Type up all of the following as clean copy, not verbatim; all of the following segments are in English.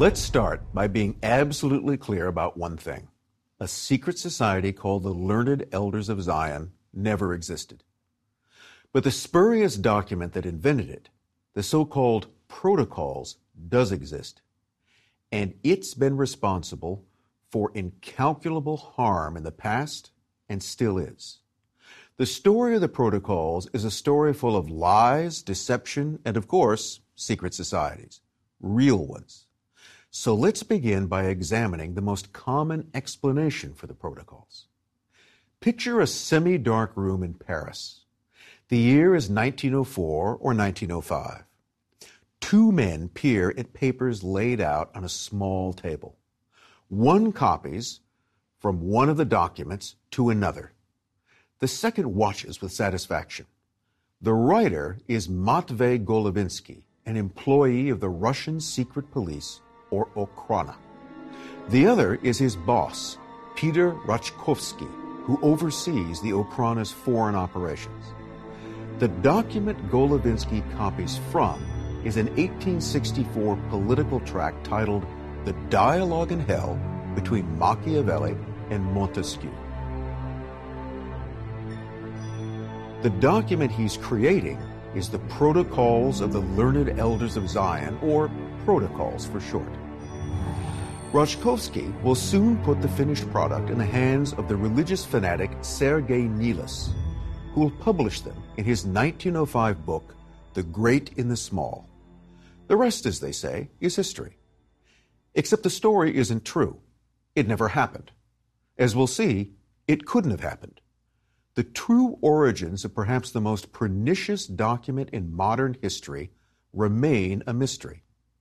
Let's start by being absolutely clear about one thing. A secret society called the Learned Elders of Zion never existed. But the spurious document that invented it, the so-called Protocols, does exist. And it's been responsible for incalculable harm in the past and still is. The story of the Protocols is a story full of lies, deception, and of course, secret societies. Real ones. So let's begin by examining the most common explanation for the Protocols. Picture a semi-dark room in Paris. The year is 1904 or 1905. Two men peer at papers laid out on a small table. One copies from one of the documents to another. The second watches with satisfaction. The writer is Matvei Golovinsky, an employee of the Russian secret police, or Okhrana. The other is his boss, Peter Rachkovsky, who oversees the Okhrana's foreign operations. The document Golovinsky copies from is an 1864 political tract titled The Dialogue in Hell Between Machiavelli and Montesquieu. The document he's creating is the Protocols of the Learned Elders of Zion, or Protocols for short. Rachkovsky will soon put the finished product in the hands of the religious fanatic Sergei Nilus, who will publish them in his 1905 book, The Great in the Small. The rest, as they say, is history. Except the story isn't true. It never happened. As we'll see, it couldn't have happened. The true origins of perhaps the most pernicious document in modern history remain a mystery.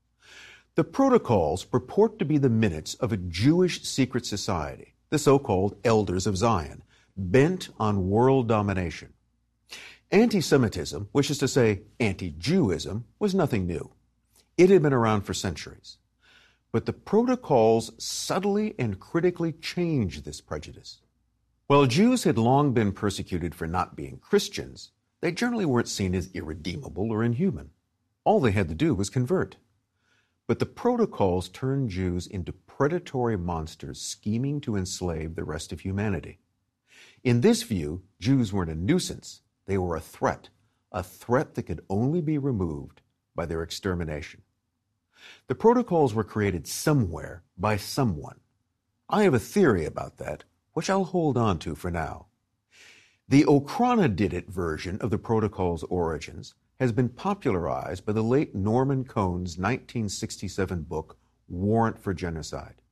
The Protocols purport to be the minutes of a Jewish secret society, the so-called Elders of Zion, bent on world domination. Anti-Semitism, which is to say anti-Jewism, was nothing new. It had been around for centuries. But the Protocols subtly and critically changed this prejudice. While Jews had long been persecuted for not being Christians, they generally weren't seen as irredeemable or inhuman. All they had to do was convert. But the Protocols turned Jews into predatory monsters scheming to enslave the rest of humanity. In this view, Jews weren't a nuisance. They were a threat that could only be removed by their extermination. The Protocols were created somewhere by someone. I have a theory about that, which I'll hold on to for now. The Okhrana did it version of the Protocols' origins has been popularized by the late Norman Cohn's 1967 book, Warrant for Genocide.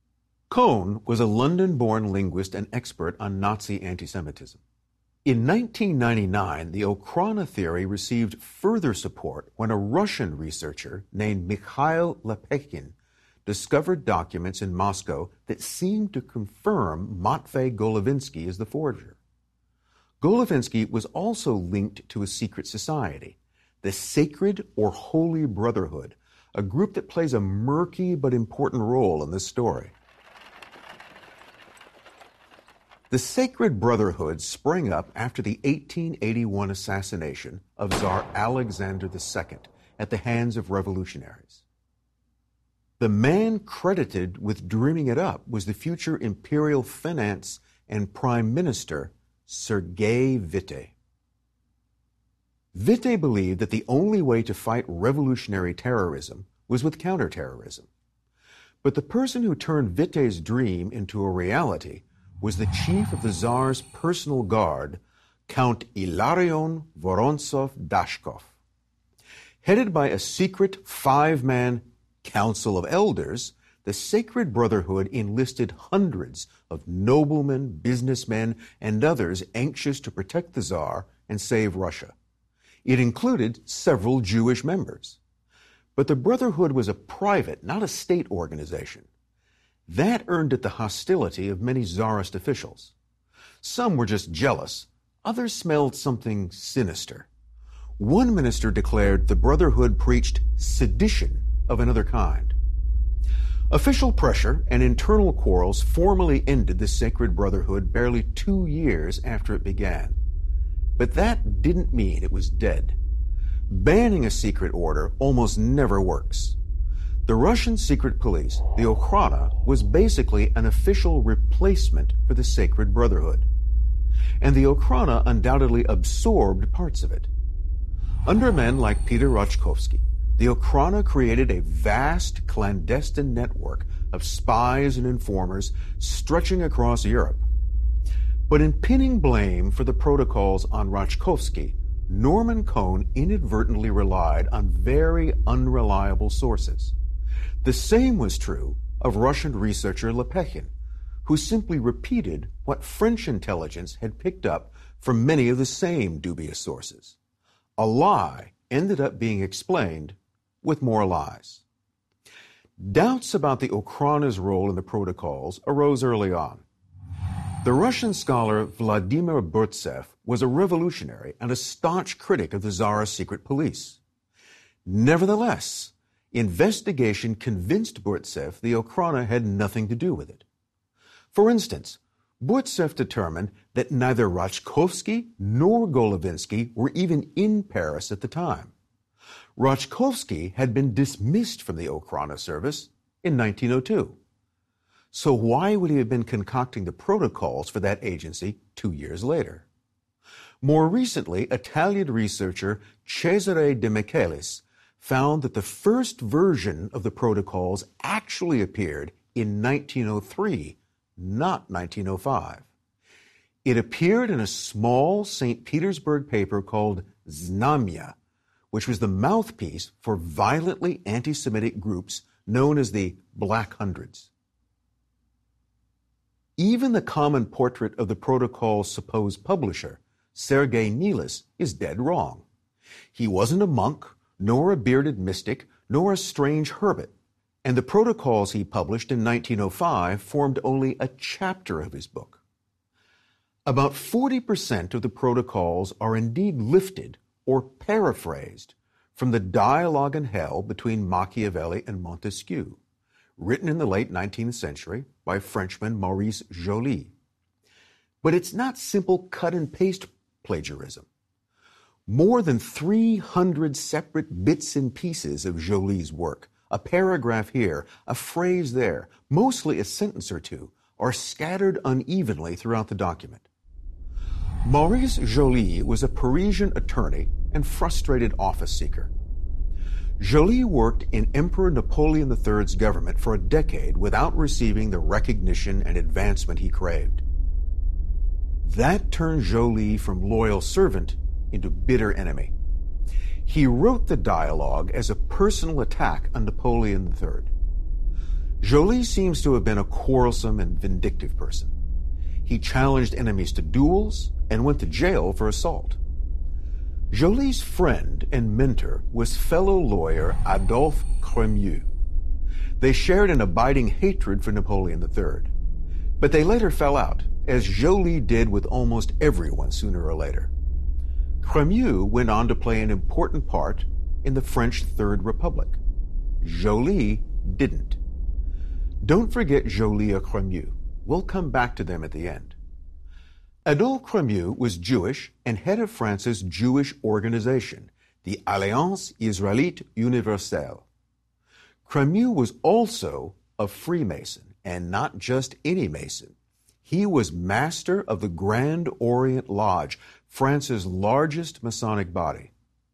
Cohn was a London-born linguist and expert on Nazi anti-Semitism. In 1999, the Okhrana theory received further support when a Russian researcher named Mikhail Lepekhin discovered documents in Moscow that seemed to confirm Matvei Golovinsky as the forger. Golovinsky was also linked to a secret society, the Sacred or Holy Brotherhood, a group that plays a murky but important role in this story. The Sacred Brotherhood sprang up after the 1881 assassination of Tsar Alexander II at the hands of revolutionaries. The man credited with dreaming it up was the future imperial finance and prime minister, Sergei Witte. Witte believed that the only way to fight revolutionary terrorism was with counterterrorism. But the person who turned Witte's dream into a reality was the chief of the Tsar's personal guard, Count Ilarion Vorontsov-Dashkov. Headed by a secret five-man Council of Elders, the Sacred Brotherhood enlisted hundreds of noblemen, businessmen, and others anxious to protect the Tsar and save Russia. It included several Jewish members. But the Brotherhood was a private, not a state organization. That earned it the hostility of many Tsarist officials. Some were just jealous. Others smelled something sinister. One minister declared the Brotherhood preached sedition of another kind. Official pressure and internal quarrels formally ended the Sacred Brotherhood barely 2 years after it began. But that didn't mean it was dead. Banning a secret order almost never works. The Russian secret police, the Okhrana, was basically an official replacement for the Sacred Brotherhood. And the Okhrana undoubtedly absorbed parts of it. Under men like Peter Raczkowski, the Okhrana created a vast clandestine network of spies and informers stretching across Europe. But in pinning blame for the protocols on Raczkowski, Norman Cohn inadvertently relied on very unreliable sources. The same was true of Russian researcher Lepechin, who simply repeated what French intelligence had picked up from many of the same dubious sources. A lie ended up being explained with more lies. Doubts about the Okhrana's role in the protocols arose early on. The Russian scholar Vladimir Burtsev was a revolutionary and a staunch critic of the Tsar's secret police. Nevertheless, investigation convinced Burtsev the Okhrana had nothing to do with it. For instance, Burtsev determined that neither Raczkowski nor Golovinsky were even in Paris at the time. Raczkowski had been dismissed from the Okhrana service in 1902. So why would he have been concocting the protocols for that agency 2 years later? More recently, Italian researcher Cesare De Michelis found that the first version of the protocols actually appeared in 1903, not 1905. It appeared in a small St. Petersburg paper called Znamya, which was the mouthpiece for violently anti-Semitic groups known as the Black Hundreds. Even the common portrait of the protocol's supposed publisher, Sergei Nilis, is dead wrong. He wasn't a monk, nor a bearded mystic, nor a strange hermit, and the protocols he published in 1905 formed only a chapter of his book. About 40% of the protocols are indeed lifted or paraphrased from the Dialogue in Hell between Machiavelli and Montesquieu, written in the late 19th century by Frenchman Maurice Joly. But it's not simple cut-and-paste plagiarism. More than 300 separate bits and pieces of Joly's work, a paragraph here, a phrase there, mostly a sentence or two, are scattered unevenly throughout the document. Maurice Joly was a Parisian attorney and frustrated office seeker. Joly worked in Emperor Napoleon III's government for a decade without receiving the recognition and advancement he craved. That turned Joly from loyal servant into bitter enemy. He wrote the dialogue as a personal attack on Napoleon III. Joly seems to have been a quarrelsome and vindictive person. He challenged enemies to duels and went to jail for assault. Joly's friend and mentor was fellow lawyer Adolphe Crémieux. They shared an abiding hatred for Napoleon III, but they later fell out, as Joly did with almost everyone sooner or later. Crémieux went on to play an important part in the French Third Republic. Joly didn't. Don't forget Joly or Crémieux. We'll come back to them at the end. Adolphe Crémieux was Jewish and head of France's Jewish organization, the Alliance Israélite Universelle. Crémieux was also a Freemason, and not just any Mason. He was master of the Grand Orient Lodge, France's largest Masonic body.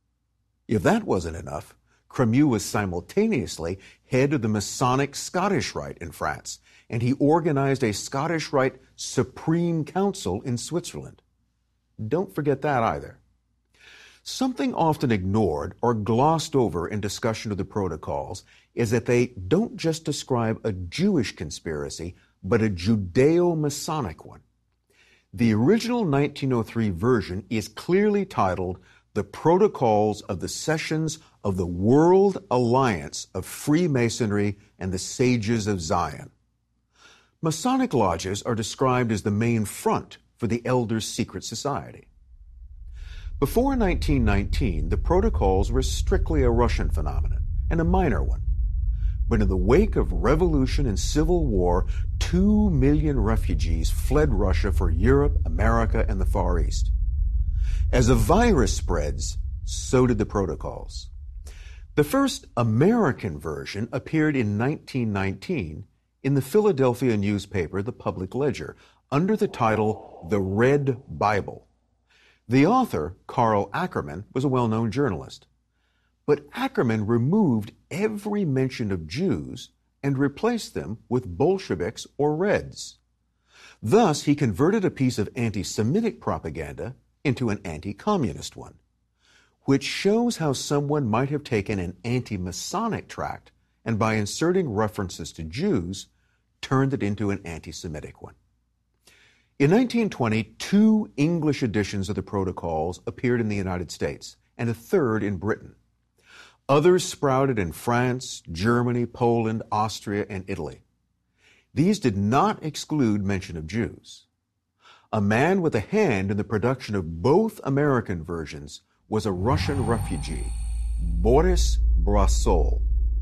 If that wasn't enough, Crémieux was simultaneously head of the Masonic Scottish Rite in France, and he organized a Scottish Rite Supreme Council in Switzerland. Don't forget that either. Something often ignored or glossed over in discussion of the protocols is that they don't just describe a Jewish conspiracy, but a Judeo-Masonic one. The original 1903 version is clearly titled The Protocols of the Sessions of the World Alliance of Freemasonry and the Sages of Zion. Masonic lodges are described as the main front for the Elders' Secret Society. Before 1919, the protocols were strictly a Russian phenomenon, and a minor one. But in the wake of revolution and civil war, 2 million refugees fled Russia for Europe, America, and the Far East. As a virus spreads, so did the protocols. The first American version appeared in 1919 in the Philadelphia newspaper, The Public Ledger, under the title The Red Bible. The author, Karl Ackerman, was a well-known journalist. But Ackerman removed every mention of Jews and replaced them with Bolsheviks or Reds. Thus, he converted a piece of anti-Semitic propaganda into an anti-communist one, which shows how someone might have taken an anti-Masonic tract and by inserting references to Jews, turned it into an anti-Semitic one. In 1920, 2 English editions of the Protocols appeared in the United States and a third in Britain. Others sprouted in France, Germany, Poland, Austria, and Italy. These did not exclude mention of Jews. A man with a hand in the production of both American versions was a Russian refugee, Boris Brasov.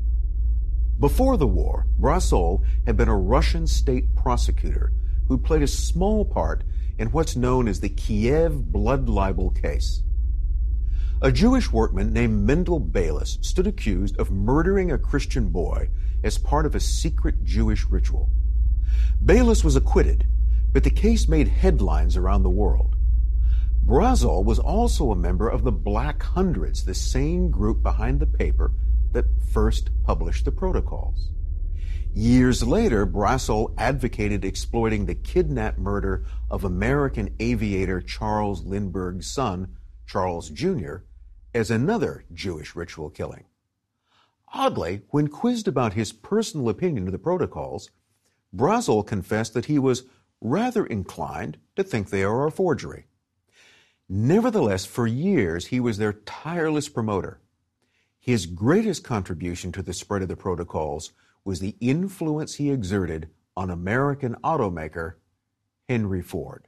Before the war, Brasov had been a Russian state prosecutor who played a small part in what's known as the Kiev blood libel case. A Jewish workman named Mendel Bayless stood accused of murdering a Christian boy as part of a secret Jewish ritual. Bayless was acquitted, but the case made headlines around the world. Brasov was also a member of the Black Hundreds, the same group behind the paper that first published the Protocols. Years later, Brasov advocated exploiting the kidnapped murder of American aviator Charles Lindbergh's son, Charles Jr., as another Jewish ritual killing. Oddly, when quizzed about his personal opinion of the Protocols, Brasov confessed that he was rather inclined to think they are a forgery. Nevertheless, for years, he was their tireless promoter. His greatest contribution to the spread of the Protocols was the influence he exerted on American automaker Henry Ford.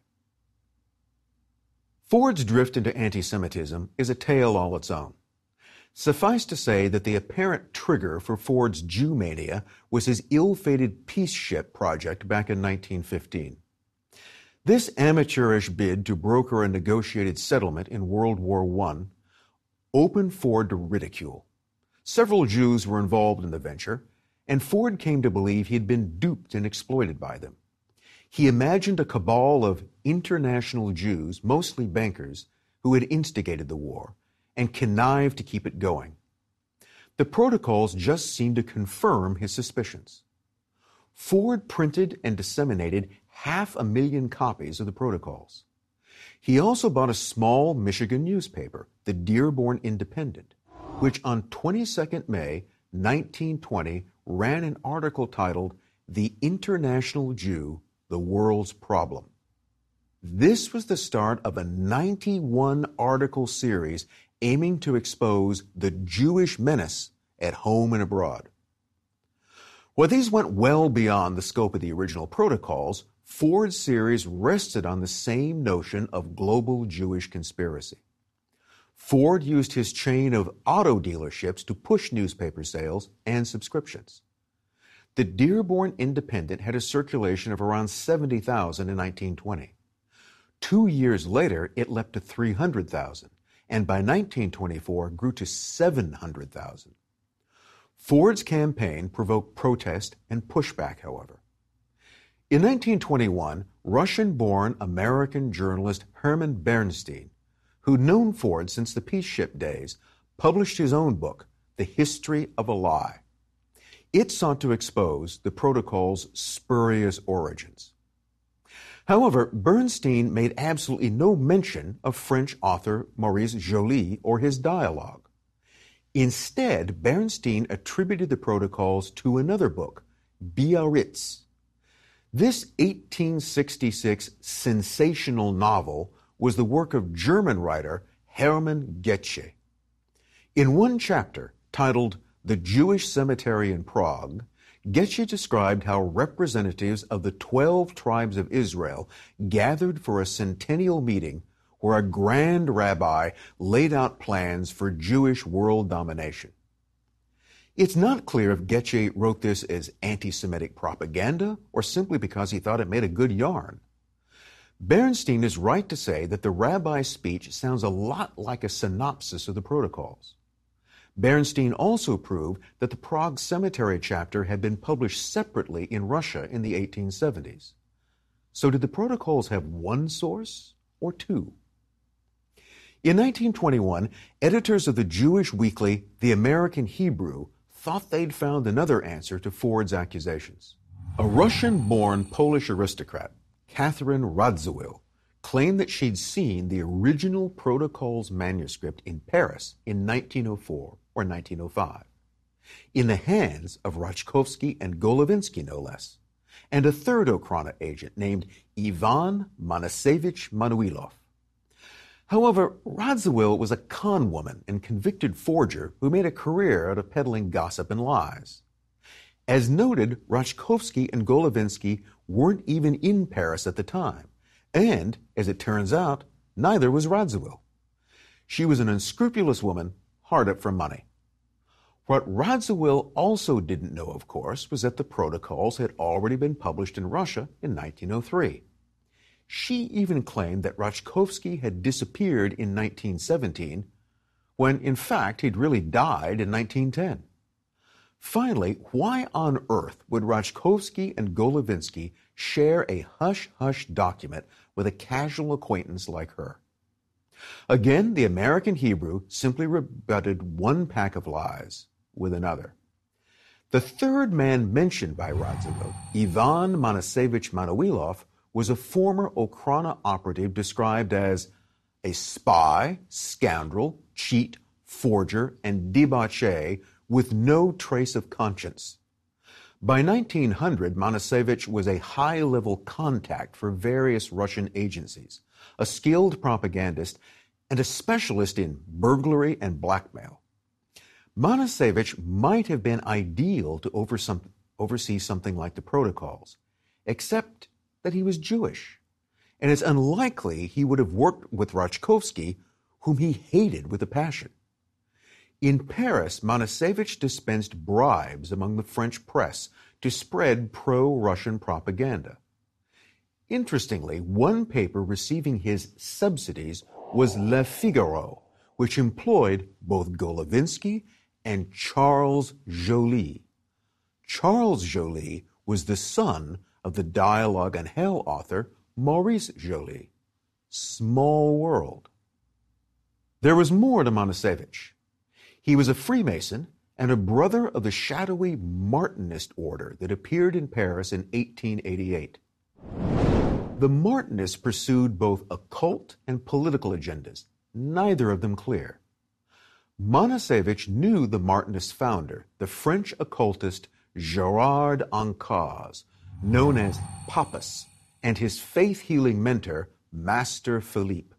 Ford's drift into anti-Semitism is a tale all its own. Suffice to say that the apparent trigger for Ford's Jew mania was his ill-fated peace ship project back in 1915. This amateurish bid to broker a negotiated settlement in World War I opened Ford to ridicule. Several Jews were involved in the venture, and Ford came to believe he had been duped and exploited by them. He imagined a cabal of international Jews, mostly bankers, who had instigated the war and connived to keep it going. The Protocols just seemed to confirm his suspicions. Ford printed and disseminated 500,000 copies of the Protocols. He also bought a small Michigan newspaper, the Dearborn Independent, which on 22nd May 1920 ran an article titled "The International Jew, the World's Problem." This was the start of a 91-article series aiming to expose the Jewish menace at home and abroad. While these went well beyond the scope of the original Protocols, Ford's series rested on the same notion of global Jewish conspiracy. Ford used his chain of auto dealerships to push newspaper sales and subscriptions. The Dearborn Independent had a circulation of around 70,000 in 1920. 2 years later, it leapt to 300,000, and by 1924 grew to 700,000. Ford's campaign provoked protest and pushback, however. In 1921, Russian-born American journalist Herman Bernstein, who'd known Ford since the peace ship days, published his own book, The History of a Lie. It sought to expose the Protocol's spurious origins. However, Bernstein made absolutely no mention of French author Maurice Joly or his dialogue. Instead, Bernstein attributed the Protocols to another book, Biarritz. This 1866 sensational novel was the work of German writer Hermann Goethe. In one chapter, titled The Jewish Cemetery in Prague, Goethe described how representatives of the 12 tribes of Israel gathered for a centennial meeting where a grand rabbi laid out plans for Jewish world domination. It's not clear if Goethe wrote this as anti-Semitic propaganda or simply because he thought it made a good yarn. Bernstein is right to say that the rabbi's speech sounds a lot like a synopsis of the Protocols. Bernstein also proved that the Prague Cemetery chapter had been published separately in Russia in the 1870s. So did the protocols have one source or two? In 1921, editors of the Jewish weekly The American Hebrew thought they'd found another answer to Ford's accusations. A Russian-born Polish aristocrat, Catherine Radziwill, claimed that she'd seen the original Protocols manuscript in Paris in 1904 or 1905, in the hands of Rachkovsky and Golovinsky, no less, and a third Okhrana agent named Ivan Manasevich Manuilov. However, Radziwill was a con woman and convicted forger who made a career out of peddling gossip and lies. As noted, Rachkovsky and Golovinsky weren't even in Paris at the time, and, as it turns out, neither was Radziwill. She was an unscrupulous woman, hard up for money. What Radziwill also didn't know, of course, was that the protocols had already been published in Russia in 1903. She even claimed that Rachkovsky had disappeared in 1917, when in fact he'd really died in 1910. Finally, why on earth would Rachkovsky and Golovinsky share a hush-hush document with a casual acquaintance like her? Again, the American Hebrew simply rebutted one pack of lies with another. The third man mentioned by Radziwill, Ivan Manasevich Manuilov, was a former Okhrana operative described as a spy, scoundrel, cheat, forger, and debauchee with no trace of conscience. By 1900, Manasevich was a high-level contact for various Russian agencies, a skilled propagandist, and a specialist in burglary and blackmail. Manasevich might have been ideal to oversee something like the protocols, except that he was Jewish, and it's unlikely he would have worked with Rachkovsky, whom he hated with a passion. In Paris, Manasevich dispensed bribes among the French press to spread pro-Russian propaganda. Interestingly, one paper receiving his subsidies was Le Figaro, which employed both Golovinsky and Charles Joly. Charles Joly was the son of the Dialogue and Hell author Maurice Joly. Small world. There was more to Manasevich. He was a Freemason and a brother of the shadowy Martinist order that appeared in Paris in 1888. The Martinists pursued both occult and political agendas, neither of them clear. Manasevich knew the Martinist founder, the French occultist Gerard Encausse, known as Pappus, and his faith-healing mentor, Master Philippe.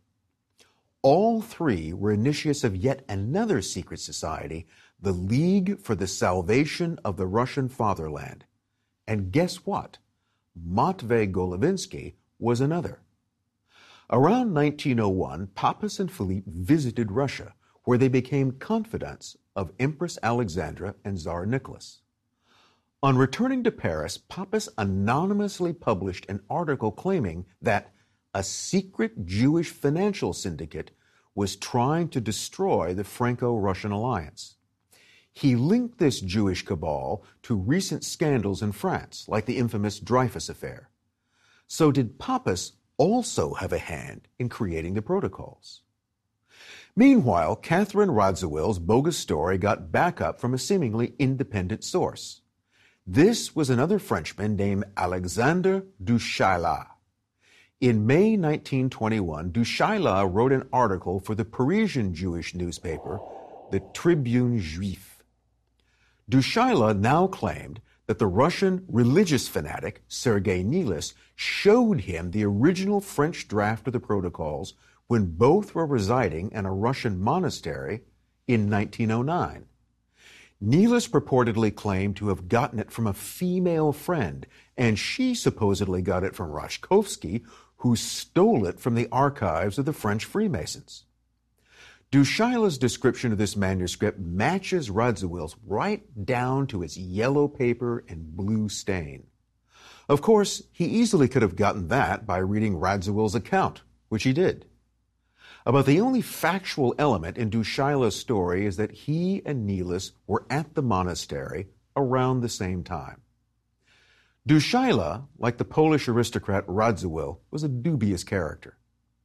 All three were initiates of yet another secret society, the League for the Salvation of the Russian Fatherland. And guess what? Matvei Golovinsky was another. Around 1901, Pappus and Philippe visited Russia, where they became confidants of Empress Alexandra and Tsar Nicholas. On returning to Paris, Pappus anonymously published an article claiming that a secret Jewish financial syndicate was trying to destroy the Franco-Russian alliance. He linked this Jewish cabal to recent scandals in France, like the infamous Dreyfus affair. So did Pappus also have a hand in creating the protocols? Meanwhile, Catherine Radziwill's bogus story got backup from a seemingly independent source. This was another Frenchman named Alexander du Chayla. In May 1921, du Chayla wrote an article for the Parisian Jewish newspaper, the Tribune Juif. Du Chayla now claimed that the Russian religious fanatic Sergei Nilis showed him the original French draft of the protocols when both were residing in a Russian monastery in 1909. Nilis purportedly claimed to have gotten it from a female friend, and she supposedly got it from Rachkovsky, who stole it from the archives of the French Freemasons. Du Chayla's description of this manuscript matches Radziwill's right down to its yellow paper and blue stain. Of course, he easily could have gotten that by reading Radziwill's account, which he did. About the only factual element in Du Chaillu's story is that he and Nilus were at the monastery around the same time. Du Chaillu, like the Polish aristocrat Radziwill, was a dubious character.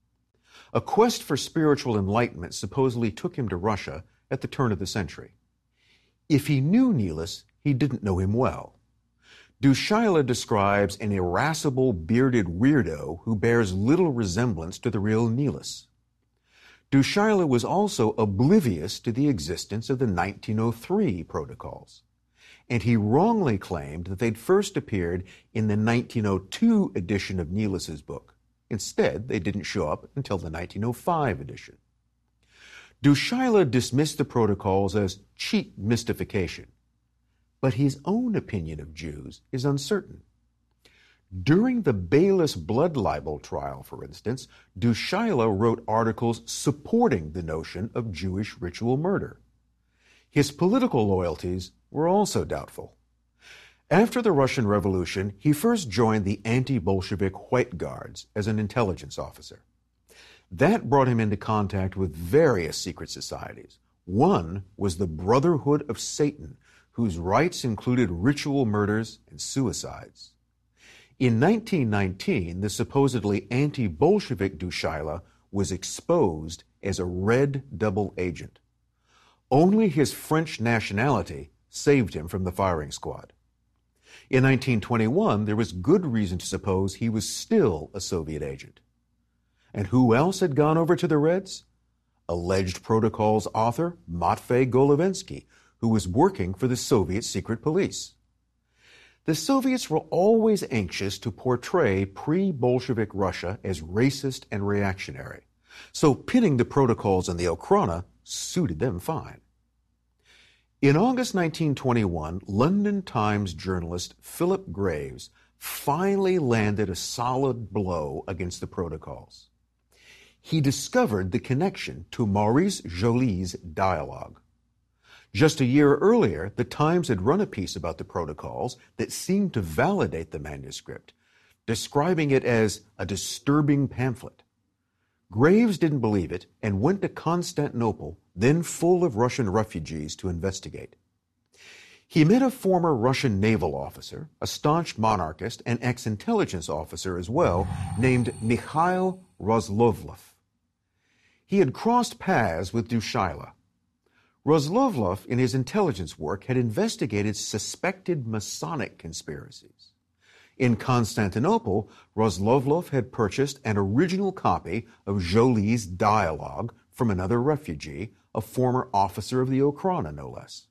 A quest for spiritual enlightenment supposedly took him to Russia at the turn of the century. If he knew Nilus, he didn't know him well. Du Chaillu describes an irascible, bearded weirdo who bears little resemblance to the real Nilus. Du Chaillu was also oblivious to the existence of the 1903 protocols, and he wrongly claimed that they'd first appeared in the 1902 edition of Nilus's book. Instead, they didn't show up until the 1905 edition. Du Chaillu dismissed the protocols as cheap mystification, but his own opinion of Jews is uncertain. During the Baylis blood libel trial, for instance, Du Chaillu wrote articles supporting the notion of Jewish ritual murder. His political loyalties were also doubtful. After the Russian Revolution, he first joined the anti-Bolshevik White Guards as an intelligence officer. That brought him into contact with various secret societies. One was the Brotherhood of Satan, whose rites included ritual murders and suicides. In 1919, the supposedly anti-Bolshevik Du Chaillu was exposed as a red double agent. Only his French nationality saved him from the firing squad. In 1921, there was good reason to suppose he was still a Soviet agent. And who else had gone over to the Reds? Alleged Protocols author Matvei Golovensky, who was working for the Soviet secret police. The Soviets were always anxious to portray pre-Bolshevik Russia as racist and reactionary, so pinning the protocols on the Okhrana suited them fine. In August 1921, London Times journalist Philip Graves finally landed a solid blow against the protocols. He discovered the connection to Maurice Joly's dialogue. Just a year earlier, the Times had run a piece about the protocols that seemed to validate the manuscript, describing it as a disturbing pamphlet. Graves didn't believe it and went to Constantinople, then full of Russian refugees, to investigate. He met a former Russian naval officer, a staunch monarchist and ex-intelligence officer as well, named Mikhail Rozlovlov. He had crossed paths with Du Chaillu. Rozlovlov, in his intelligence work, had investigated suspected Masonic conspiracies. In Constantinople, Rozlovlov had purchased an original copy of Joly's dialogue from another refugee, a former officer of the Okhrana, no less.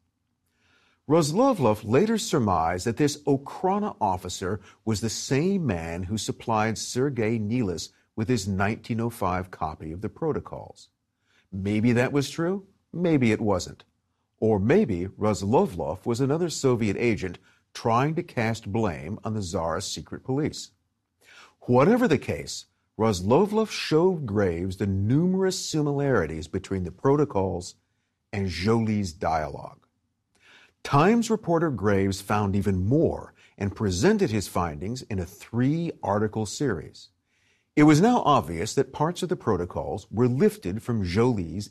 Rozlovlov later surmised that this Okhrana officer was the same man who supplied Sergei Nilus with his 1905 copy of the protocols. Maybe that was true. Maybe it wasn't. Or maybe Rozlovlov was another Soviet agent trying to cast blame on the Tsar's secret police. Whatever the case, Rozlovlov showed Graves the numerous similarities between the protocols and Joly's dialogue. Times reporter Graves found even more and presented his findings in a 3-article series. It was now obvious that parts of the protocols were lifted from Joly's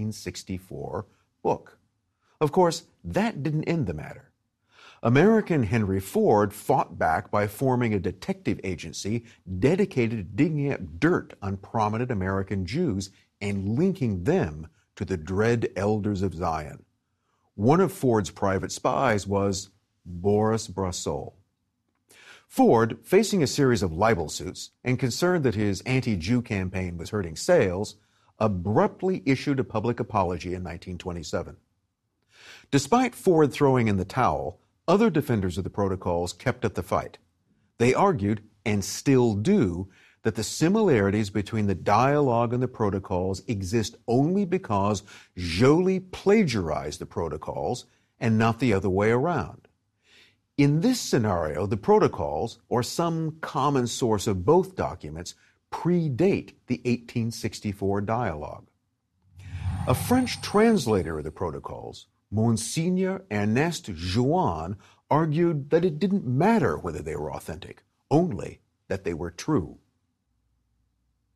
1864 book. Of course, that didn't end the matter. American Henry Ford fought back by forming a detective agency dedicated to digging up dirt on prominent American Jews and linking them to the dread elders of Zion. One of Ford's private spies was Boris Brassol. Ford, facing a series of libel suits and concerned that his anti-Jew campaign was hurting sales, abruptly issued a public apology in 1927. Despite Ford throwing in the towel, other defenders of the protocols kept up the fight. They argued, and still do, that the similarities between the dialogue and the protocols exist only because Joly plagiarized the protocols and not the other way around. In this scenario, the protocols, or some common source of both documents, predate the 1864 dialogue. A French translator of the protocols, Monsignor Ernest Jouan, argued that it didn't matter whether they were authentic, only that they were true.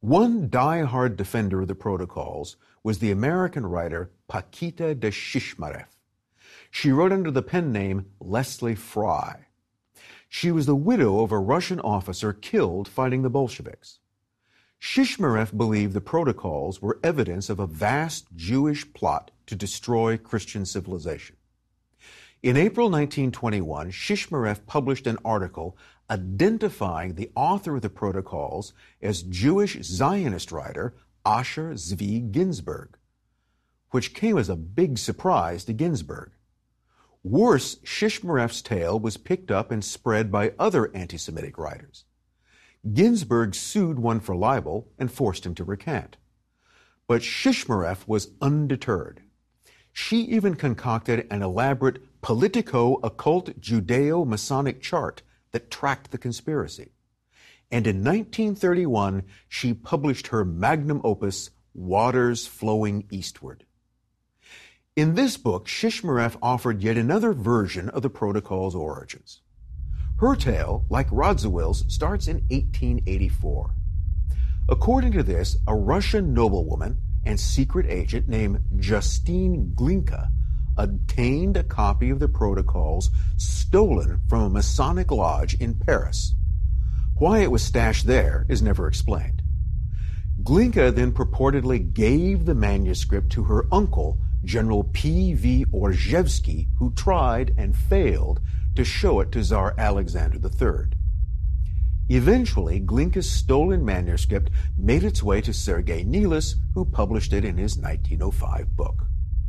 One die-hard defender of the protocols was the American writer Paquita de Shishmarev. She wrote under the pen name Leslie Fry. She was the widow of a Russian officer killed fighting the Bolsheviks. Shishmarev believed the protocols were evidence of a vast Jewish plot to destroy Christian civilization. In April 1921, Shishmarev published an article identifying the author of the protocols as Jewish Zionist writer Asher Zvi Ginsburg, which came as a big surprise to Ginsburg. Worse, Shishmarev's tale was picked up and spread by other anti-Semitic writers. Ginsburg sued one for libel and forced him to recant. But Shishmarev was undeterred. She even concocted an elaborate Politico-occult Judeo-Masonic chart that tracked the conspiracy. And in 1931, she published her magnum opus, Waters Flowing Eastward. In this book, Shishmarev offered yet another version of the protocol's origins. Her tale, like Radzivill's, starts in 1884. According to this, a Russian noblewoman and secret agent named Justine Glinka obtained a copy of the protocols stolen from a Masonic lodge in Paris. Why it was stashed there is never explained. Glinka then purportedly gave the manuscript to her uncle, General P.V. Orzhevsky, who tried and failed to show it to Tsar Alexander III. Eventually, Glinka's stolen manuscript made its way to Sergei Nilis, who published it in his 1905 book.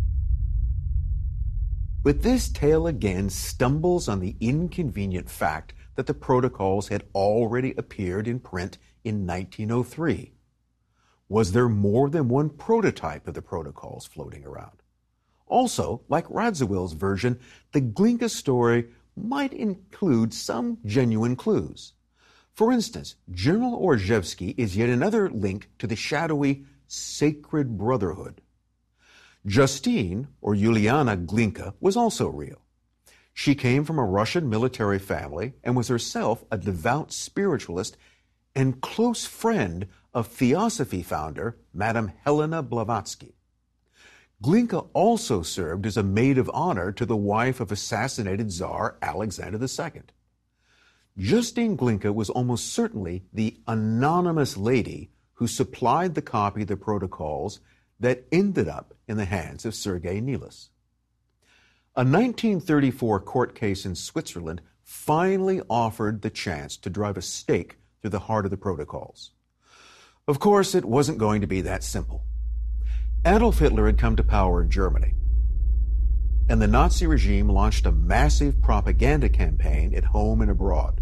But this tale again stumbles on the inconvenient fact that the protocols had already appeared in print in 1903. Was there more than one prototype of the protocols floating around? Also, like Radzivill's version, the Glinka story might include some genuine clues. For instance, General Orzhevsky is yet another link to the shadowy Sacred Brotherhood. Justine, or Yuliana Glinka, was also real. She came from a Russian military family and was herself a devout spiritualist and close friend of Theosophy founder Madame Helena Blavatsky. Glinka also served as a maid of honor to the wife of assassinated Tsar Alexander II. Justine Glinka was almost certainly the anonymous lady who supplied the copy of the protocols that ended up in the hands of Sergei Nilis. A 1934 court case in Switzerland finally offered the chance to drive a stake through the heart of the protocols. Of course, it wasn't going to be that simple. Adolf Hitler had come to power in Germany, and the Nazi regime launched a massive propaganda campaign at home and abroad.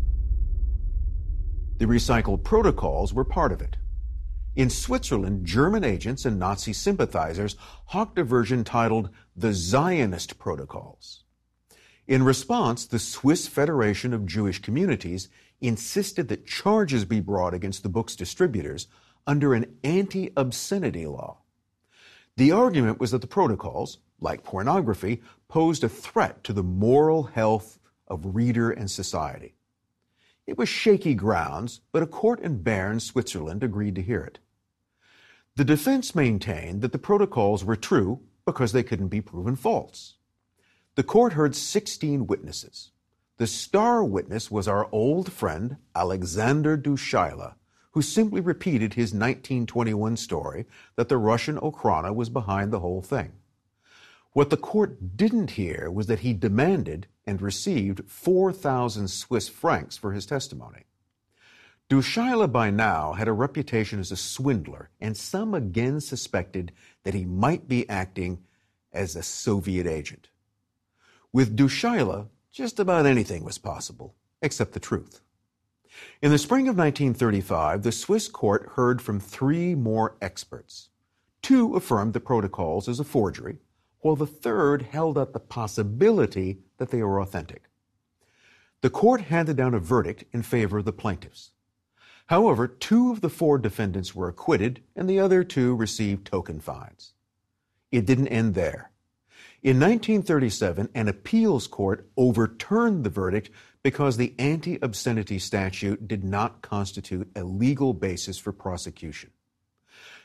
The recycled protocols were part of it. In Switzerland, German agents and Nazi sympathizers hawked a version titled the Zionist Protocols. In response, the Swiss Federation of Jewish Communities insisted that charges be brought against the book's distributors under an anti-obscenity law. The argument was that the protocols, like pornography, posed a threat to the moral health of reader and society. It was shaky grounds, but a court in Bern, Switzerland, agreed to hear it. The defense maintained that the protocols were true because they couldn't be proven false. The court heard 16 witnesses. The star witness was our old friend, Alexander Dushaila, who simply repeated his 1921 story that the Russian Okhrana was behind the whole thing. What the court didn't hear was that he demanded and received 4,000 Swiss francs for his testimony. Dushaila by now had a reputation as a swindler, and some again suspected that he might be acting as a Soviet agent. With Dushaila, just about anything was possible, except the truth. In the spring of 1935, the Swiss court heard from 3 more experts. 2 affirmed the protocols as a forgery, while the third held up the possibility that they were authentic. The court handed down a verdict in favor of the plaintiffs. However, 2 of the 4 defendants were acquitted, and the other 2 received token fines. It didn't end there. In 1937, an appeals court overturned the verdict because the anti-obscenity statute did not constitute a legal basis for prosecution.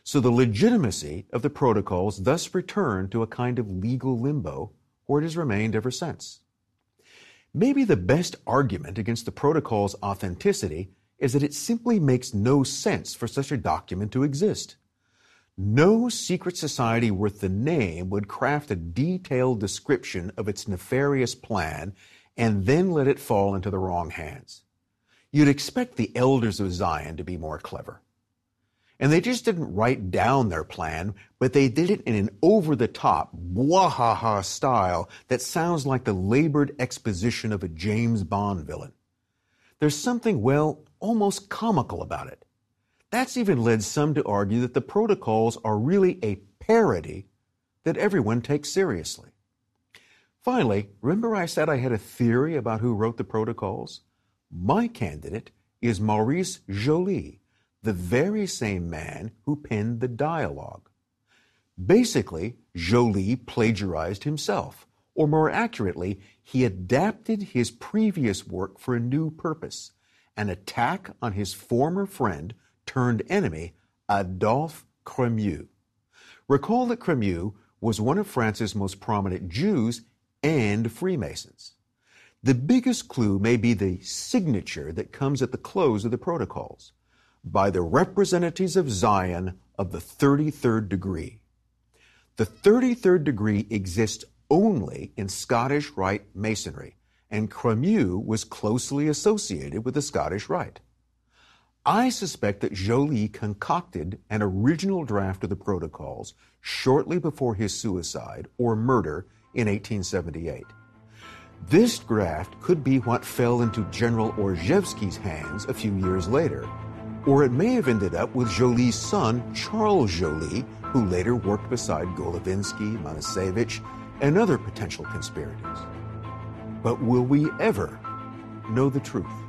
So the legitimacy of the protocols thus returned to a kind of legal limbo, where it has remained ever since. Maybe the best argument against the protocol's authenticity is that it simply makes no sense for such a document to exist. No secret society worth the name would craft a detailed description of its nefarious plan and then let it fall into the wrong hands. You'd expect the elders of Zion to be more clever. And they just didn't write down their plan, but they did it in an over-the-top, bwahaha style that sounds like the labored exposition of a James Bond villain. There's something, well, almost comical about it. That's even led some to argue that the protocols are really a parody that everyone takes seriously. Finally, remember I said I had a theory about who wrote the protocols? My candidate is Maurice Joly, the very same man who penned the dialogue. Basically, Joly plagiarized himself, or more accurately, he adapted his previous work for a new purpose, an attack on his former friend turned enemy, Adolphe Crémieux. Recall that Crémieux was one of France's most prominent Jews and Freemasons. The biggest clue may be the signature that comes at the close of the protocols, by the representatives of Zion of the 33rd degree. The 33rd degree exists only in Scottish Rite Masonry, and Crémieux was closely associated with the Scottish Rite. I suspect that Joly concocted an original draft of the protocols shortly before his suicide or murder in 1878. This draft could be what fell into General Orszewski's hands a few years later, or it may have ended up with Joly's son, Charles Joly, who later worked beside Golovinsky, Manasevich, and other potential conspirators. But will we ever know the truth?